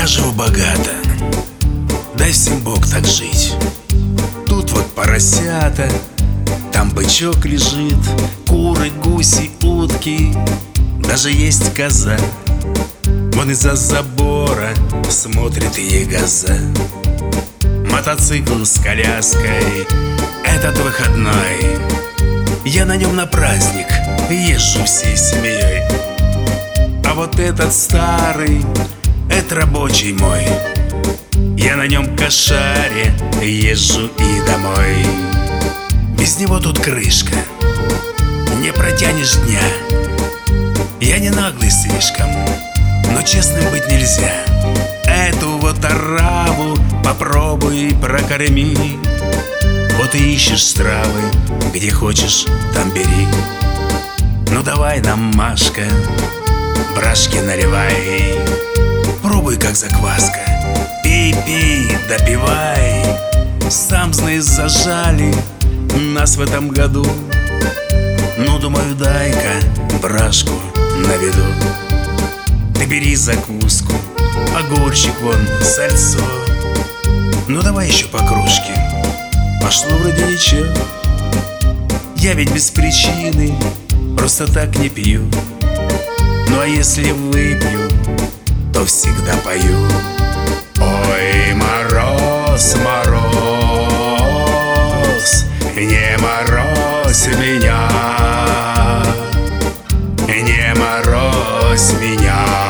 живу богато, дай всем Бог так жить. Тут вот поросята, там бычок лежит, куры, гуси, утки, даже есть коза. Вон из-за забора смотрит ягоза. Мотоцикл с коляской, этот выходной, я на нем на праздник езжу всей семьей. А вот этот старый, это рабочий мой, я на нем к кошаре езжу и домой. Без него тут крышка, не протянешь дня. Я не наглый слишком, но честным быть нельзя. Эту вот ораву попробуй прокорми. Вот и ищешь стравы, где хочешь, там бери. Ну давай нам, Машка, брашки наливай. Пробуй, как закваска, пей, пей, допивай. Сам знаешь, зажали нас в этом году. Ну, думаю, дай-ка брашку на виду. Ты бери закуску, огурчик вон, сальцо. Ну, давай еще по кружке, пошло вроде ничего. Я ведь без причины просто так не пью. Ну, а если выпью, то всегда пою. Ой, мороз, мороз, не морозь меня, не морозь меня.